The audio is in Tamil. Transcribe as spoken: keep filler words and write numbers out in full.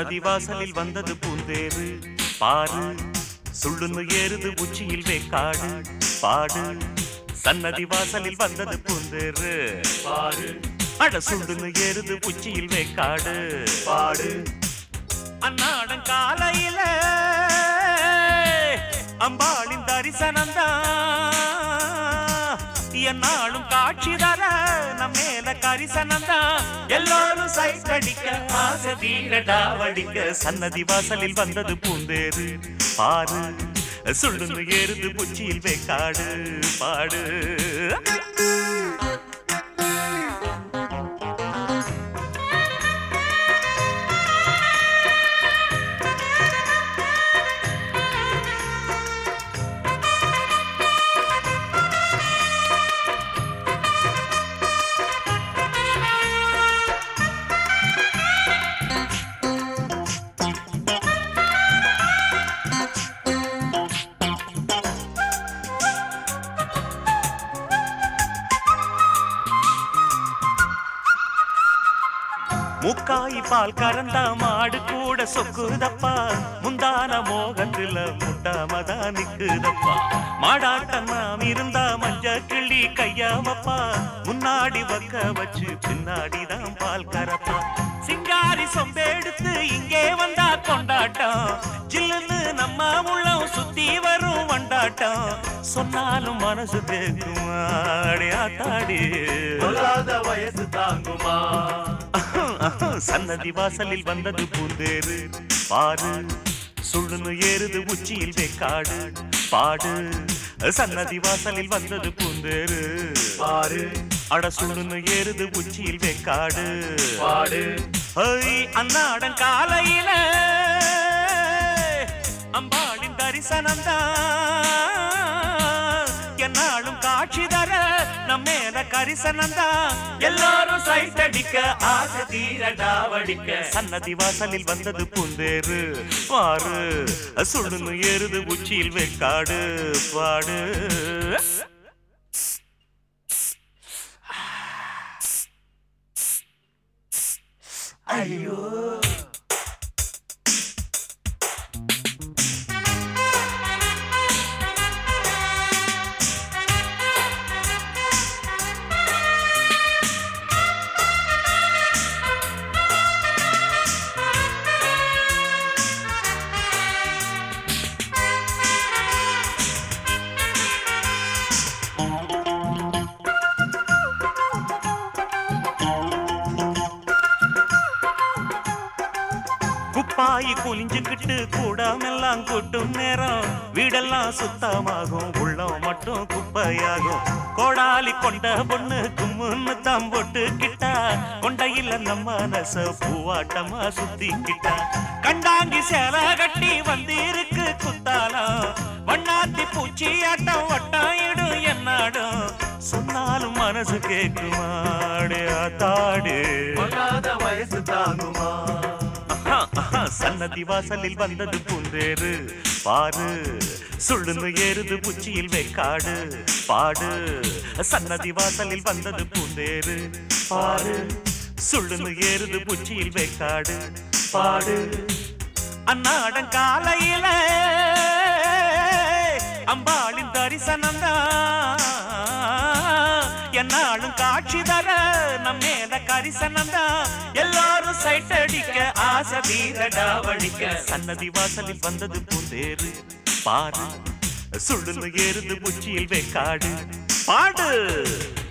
சன்னதி வாசலில் வந்தது பூந்தேரு பாரு சுள்ளுன்னு ஏறுது உச்சியில் வேக்காடு பாடு சன்னதி வாசலில் வந்தது பூந்தேரு பாரு அட சுள்ளுன்னு ஏறுது உச்சியில் வேக்காடு பாடு அன்னாடம் காலையில அம்பாளின் தரிசனம்தான் என்னாலும் காட்சி தர நம் மேல கரிசனம்தான் எல்லாரும் சைட் அடிக்க ஆசை தீரடாவடிக்க சன்னதி வாசலில் வந்தது பூந்தேரு பாரு சுள்ளுன்னு ஏறுது உச்சியில் வேக்காடு பாடு முக்காய் பால் கறந்த மாடு கூட சொக்குதப்பா முந்தான மோகத்துல முட்டாமதா நிக்குதப்பா மாடாட்டம் நாம் இருந்தா மஞ்ச கிள்ளி கையாமப்பா முன்னாடி வக்க வச்சு பின்னாடிதான் பால் கறப்பா சிங்காரி சொம்பெடுத்து இங்கே வந்தா கொண்டாட்டம் ஜில்லுன்னு நம்ம உள்ளம் சுத்தி வரும் வண்டாட்டம் சொன்னாலும் மனசு கேக்குமா ஆத்தாடி வயசு தாங்குமா சன்னதி வாசலில் வந்தது பூந்தேரு பாரு சுள்ளுன்னு ஏறுது உச்சியில் வேக்காடு பாடு சன்னதி வாசலில் வந்தது பூந்தேரு பாரு அட சுள்ளுன்னு ஏறுது உச்சியில் வேக்காடு பாடு அன்னாடம் காலையில அம்பாளின் தரிசனம்தான் என்னாலும் காட்சி தர நம் மேல கரிசனம்தான் எல்லாரும் சைட் அடிக்க ஆசை தீரடாவடிக்க சன்னதி வாசலில் வந்தது பூந்தேரு பாரு சுள்ளுன்னு ஏறுது உச்சியில் வேக்காடு பாடு ஐயோ குப்பாயி குளிஞ்சுக்கிட்டு கூடாமெல்லாம் கொட்டும் நேரம் வீடெல்லாம் சுத்தமாகும் உள்ளம் மட்டும் குப்பையாகும் கோடாலி கொண்ட பொண்ணு கும்முன்னு தான் போட்டுக்கிட்டா கொண்டையில நம்ம மனச பூவாட்டமா சுத்திக்கிட்டா கண்டாங்கி சேலை கட்டி வந்திருக்கு குத்தாலம் வண்ணாத்தி பூச்சி ஆட்டம் வட்டாயிடும் என்னாடும் சொன்னாலும் மனசு கேக்குமாடு ஆத்தாடு வயசு தாங்குமா சன்னதி வாசலில் வந்தது பூந்தேரு பாரு சுள்ளுன்னு ஏறுது உச்சியில் வேக்காடு பாடு சன்னதி வாசலில் வந்தது பூந்தேரு பாரு சுள்ளுன்னு ஏறுது உச்சியில் வேக்காடு பாடு அன்னாடம் காலையில அம்பாளின் தரிசனம்தான் என்னாலும் காட்சி தர நம் மேல கரிசனம்தான் எல்லாரும் சைட் அடிக்க ஆசை தீரடாவடிக்க சன்னதி வாசலில் வந்தது பூந்தேரு பாரு சுள்ளுன்னு ஏறுது உச்சியில் வேக்காடு பாடு